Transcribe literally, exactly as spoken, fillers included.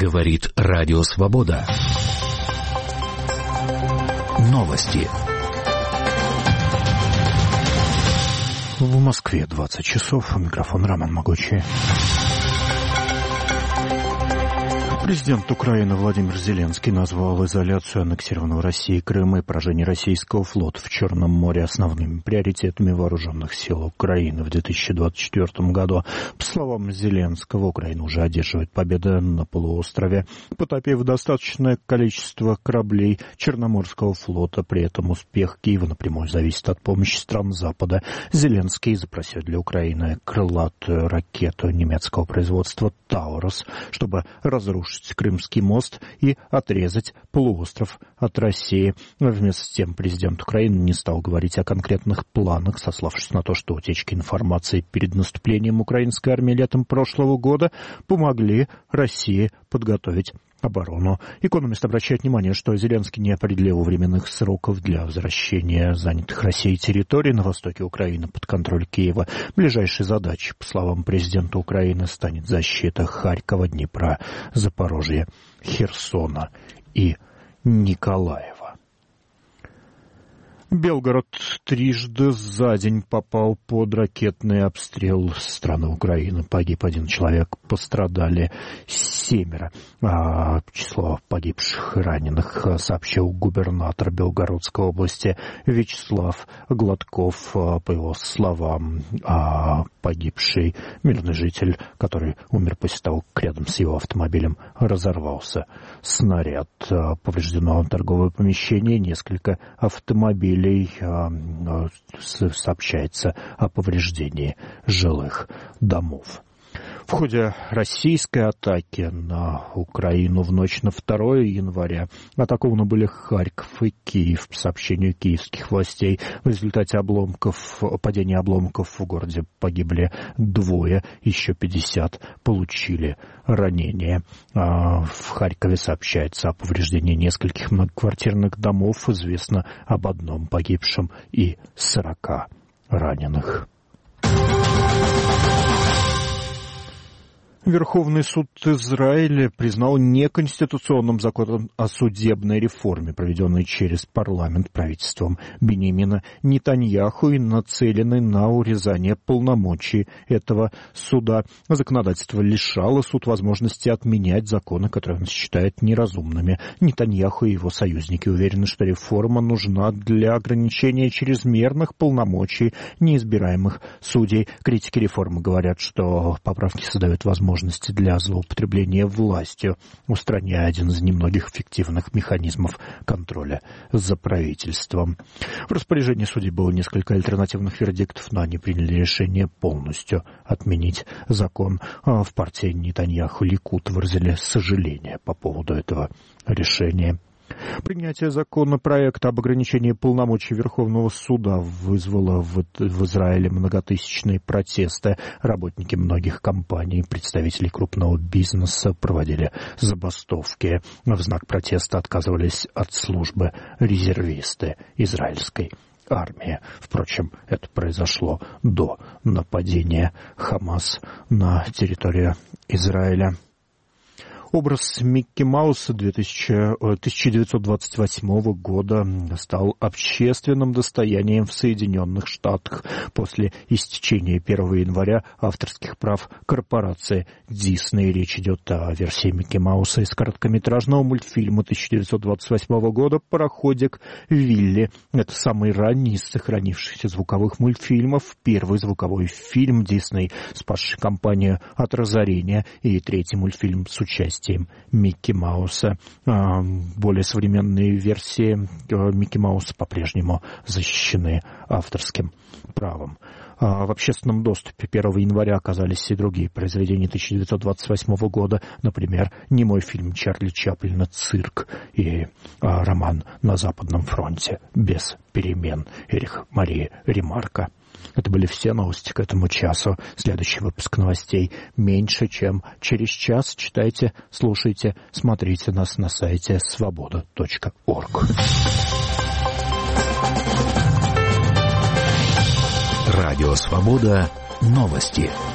Говорит Радио Свобода. Новости. В Москве двадцать часов. Микрофон Роман Могучий. Президент Украины Владимир Зеленский назвал изоляцию аннексированного Россией Крыма и поражение российского флота в Черном море основными приоритетами вооруженных сил Украины в две тысячи двадцать четвёртом году. По словам Зеленского, Украина уже одерживает победы на полуострове, потопив достаточное количество кораблей Черноморского флота. При этом успех Киева напрямую зависит от помощи стран Запада. Зеленский запросил для Украины крылатую ракету немецкого производства «Таурус», чтобы разрушить Крымский мост и отрезать полуостров от России. Вместо тем президент Украины не стал говорить о конкретных планах, сославшись на то, что утечки информации перед наступлением украинской армии летом прошлого года помогли России подготовить оборону. Экономист обращает внимание, что Зеленский не определил временных сроков для возвращения занятых Россией территорий на востоке Украины под контроль Киева. Ближайшей задачей, по словам президента Украины, станет защита Харькова, Днепра, Запорожья, Херсона и Николаева. Белгород трижды за день попал под ракетный обстрел страны Украины. Погиб один человек, пострадали семеро. А число погибших и раненых сообщил губернатор Белгородской области Вячеслав Гладков. По его словам, погибший мирный житель, который умер после того, как рядом с его автомобилем разорвался снаряд. Повреждено торговое помещение, несколько автомобилей. Сообщается о повреждении жилых домов. В ходе российской атаки на Украину в ночь на второе января атакованы были Харьков и Киев. По сообщению киевских властей, в результате обломков, падения обломков в городе погибли двое, еще пятьдесят получили ранения. В Харькове сообщается о повреждении нескольких многоквартирных домов. Известно об одном погибшем и сорока раненых. Верховный суд Израиля признал неконституционным закон о судебной реформе, проведенный через парламент правительством Биньямина Нетаньяху и нацеленный на урезание полномочий этого суда. Законодательство лишало суд возможности отменять законы, которые он считает неразумными. Нетаньяху и его союзники уверены, что реформа нужна для ограничения чрезмерных полномочий неизбираемых судей. Критики реформы говорят, что поправки создают возможность для злоупотребления властью, устраняя один из немногих эффективных механизмов контроля за правительством. В распоряжении судей было несколько альтернативных вердиктов, но они приняли решение полностью отменить закон. В партии Нетаньяху Ликуд выразили сожаление по поводу этого решения. Принятие законопроекта об ограничении полномочий Верховного суда вызвало в, в Израиле многотысячные протесты. Работники многих компаний, представители крупного бизнеса проводили забастовки. В знак протеста отказывались от службы резервисты израильской армии. Впрочем, это произошло до нападения Хамас на территорию Израиля. Образ Микки Мауса тысяча девятьсот двадцать восьмого года стал общественным достоянием в Соединенных Штатах после истечения первого января авторских прав корпорации Disney. Речь идет о версии Микки Мауса из короткометражного мультфильма тысяча девятьсот двадцать восьмого года «Пароходик Вилли». Это самый ранний из сохранившихся звуковых мультфильмов, первый звуковой фильм Disney, спасший компанию от разорения, и третий мультфильм с участием Микки Мауса. Более современные версии Микки Мауса по-прежнему защищены авторским правом. В общественном доступе первого января оказались и другие произведения тысяча девятьсот двадцать восьмого года, например, немой фильм Чарли Чаплина «Цирк» и роман «На Западном фронте без перемен» Эрих Марии Ремарка. Это были все новости к этому часу. Следующий выпуск новостей меньше, чем через час. Читайте, слушайте, смотрите нас на сайте свобода точка орг. Радио «Свобода». Новости.